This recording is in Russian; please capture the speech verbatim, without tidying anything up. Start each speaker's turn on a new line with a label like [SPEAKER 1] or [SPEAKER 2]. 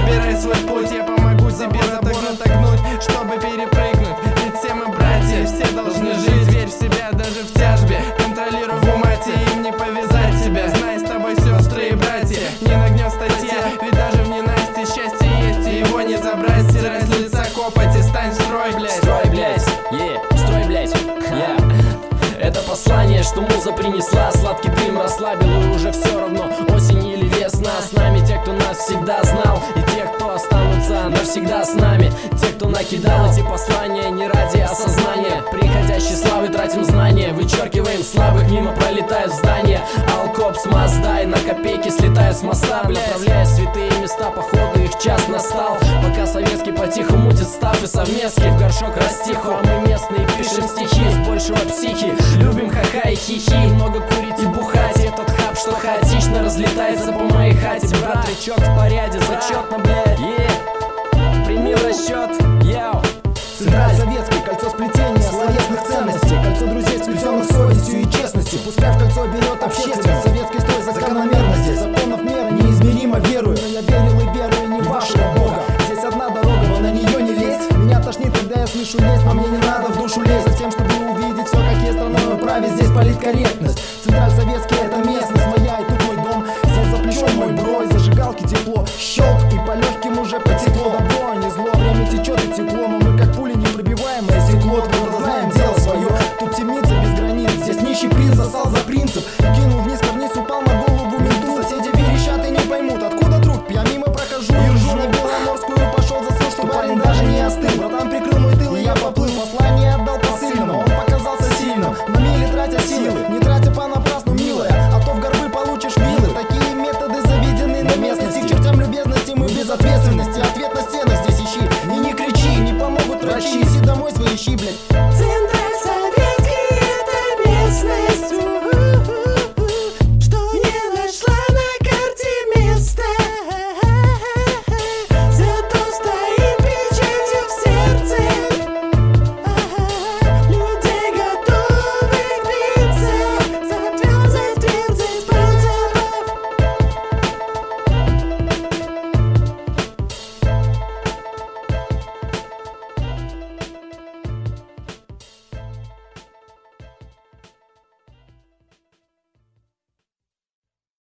[SPEAKER 1] выбирай свой путь, я помогу тебе забор отогнуть, чтобы перепрыгнуть. Ведь все мы братья, все должны жить. Верь в себя даже в тяжбе, контролируй в умате, им не повязать себя. Знай, с тобой сестры и братья, не нагнет статья. Ведь даже в ненастье счастье есть, и его не забрать. Стирай с лица копоть и стань в строй, блядь.
[SPEAKER 2] Строй, блядь, е, yeah. Строй, блядь, я yeah. Это послание, что муза принесла, сладкий дым расслабил, и уже все равно осень или весна. С нами те, кто нас всегда знал, и те, кто останутся навсегда с нами. Те, кто накидал эти послания не ради осознания приходящей славы, тратим знания, вычеркиваем слабых, мимо пролетают здания. Алкопс, Маздай, на копейки слетают с моста, направляя святые места, походу их час настал. Пока советский потиху мутит став и совместки в горшок растиху, а мы местные пишем стихи с большего психи. Любим ха-ха и хихи, много курить и бухать. Этот хаб, что хаотично разлетается по моей хате. Брат, речок в порядке, зачетно, блядь, yeah. Прими в расчет, яу.
[SPEAKER 3] Централь советский, кольцо сплетения словесных ценностей, кольцо друзей, сплетенных совестью и честностью. Пускай в кольцо берет общественность, советский строй закономерно здесь. Законов мера неизмеримо верую, но я верил и верую не вашего бога. Здесь одна дорога, но на нее не лезть. Меня тошнит, когда я слышу лезть, но мне не надо в душу лезть. Затем, чтобы увидеть все, как есть страной праве, здесь политкорректность. Централь советский, это местность моя, и тут мой дом. Здесь за плечом мой бро, и зажигалки тепло. Щелк, и по легким уже потекло добро, а не зло. Время течет и тепло, но